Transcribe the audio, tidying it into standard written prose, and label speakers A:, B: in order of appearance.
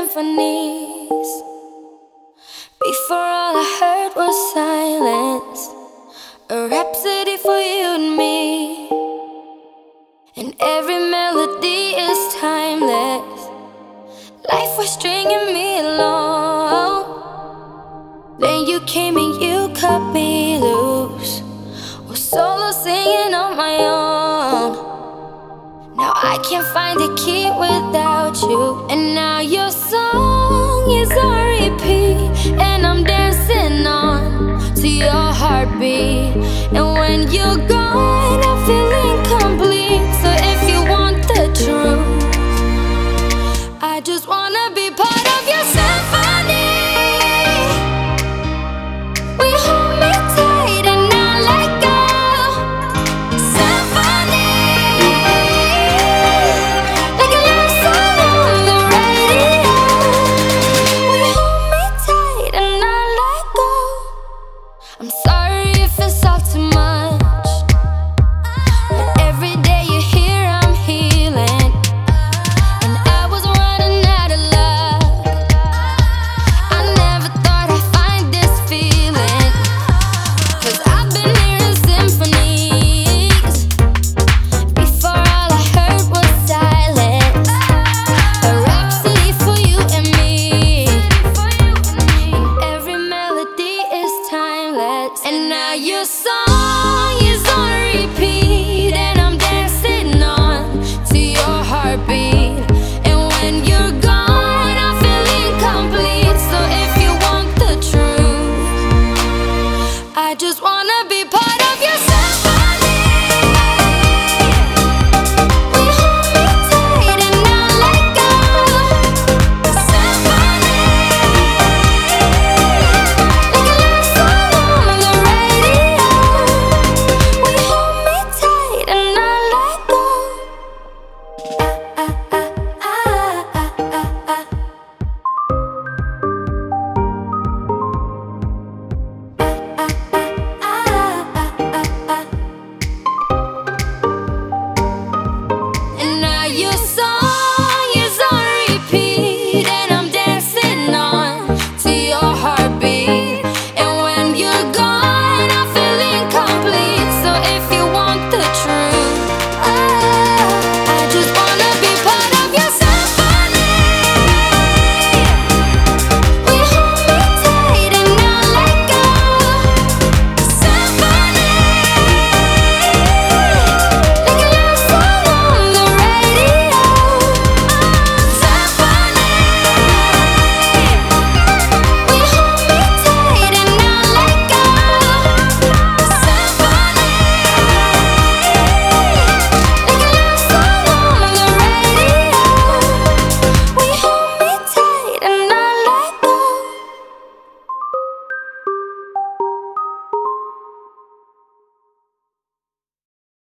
A: symphonies. Before all I heard was silence, a rhapsody for you and me. And every melody is timeless. Life was stringing me along. Then you came and you cut me loose. Was solo singing on my own. Now I can't find the key without you. And now your song is on repeat, and I'm dancing on to your heartbeat. And when you're gone, I feel incomplete. So if you want the truth, I just wanna be part of your symphony. We hold me tight and not let go. Symphony, like a love song on the radio. We hold me tight and not let go. I'm sorry if it's all too much, but every day you're here I'm healing. And I was running out of luck. I never thought I'd find this feeling, 'cause I've been hearing symphonies. Before all I heard was silence, a rhapsody for you and me. And every melody is timeless. And now your song is on repeat, and I'm dancing on to your heartbeat. And when you're gone, I feel incomplete. So if you want the truth, I just wanna be part of your symphony.